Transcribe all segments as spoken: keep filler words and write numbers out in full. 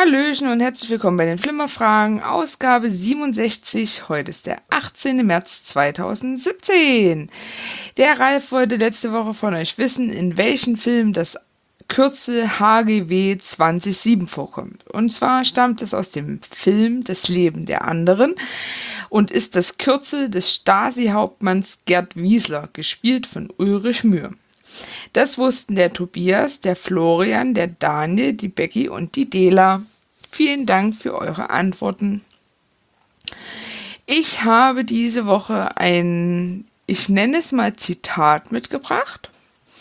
Hallöchen und herzlich willkommen bei den Flimmerfragen, Ausgabe siebenundsechzig. Heute ist der achtzehnte März zweitausendsiebzehn. Der Ralf wollte letzte Woche von euch wissen, in welchem Film das Kürzel H G W zwanzig sieben vorkommt. Und zwar stammt es aus dem Film Das Leben der anderen und ist das Kürzel des Stasi-Hauptmanns Gerd Wiesler, gespielt von Ulrich Mühe. Das wussten der Tobias, der Florian, der Daniel, die Becky und die Dela. Vielen Dank für eure Antworten. Ich habe diese Woche ein, ich nenne es mal Zitat mitgebracht.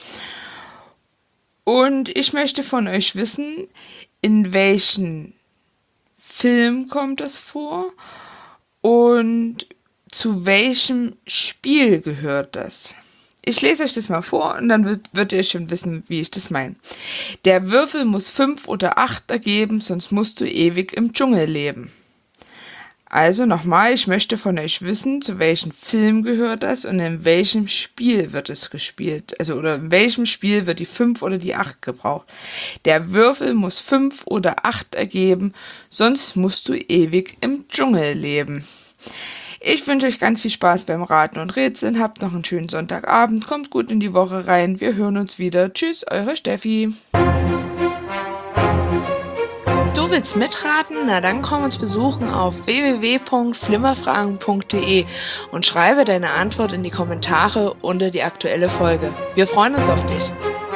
Und ich möchte von euch wissen, in welchem Film kommt es vor und zu welchem Spiel gehört das? Ich lese euch das mal vor und dann wird, wird ihr schon wissen, wie ich das meine. Der Würfel muss fünf oder acht ergeben, sonst musst du ewig im Dschungel leben. Also nochmal, ich möchte von euch wissen, zu welchem Film gehört das und in welchem Spiel wird es gespielt. Also oder in welchem Spiel wird die fünf oder die acht gebraucht. Der Würfel muss fünf oder acht ergeben, sonst musst du ewig im Dschungel leben. Ich wünsche euch ganz viel Spaß beim Raten und Rätseln. Habt noch einen schönen Sonntagabend. Kommt gut in die Woche rein. Wir hören uns wieder. Tschüss, eure Steffi. Du willst mitraten? Na dann komm uns besuchen auf w w w punkt flimmerfragen punkt de und schreibe deine Antwort in die Kommentare unter die aktuelle Folge. Wir freuen uns auf dich.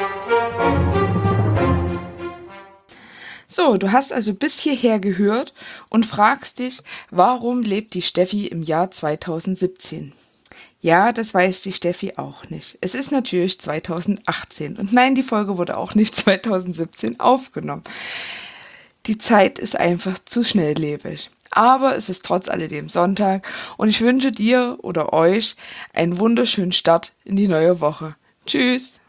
So, du hast also bis hierher gehört und fragst dich, warum lebt die Steffi im Jahr zweitausendsiebzehn? Ja, das weiß die Steffi auch nicht. Es ist natürlich zweitausendachtzehn und nein, die Folge wurde auch nicht zweitausendsiebzehn aufgenommen. Die Zeit ist einfach zu schnelllebig. Aber es ist trotz alledem Sonntag und ich wünsche dir oder euch einen wunderschönen Start in die neue Woche. Tschüss!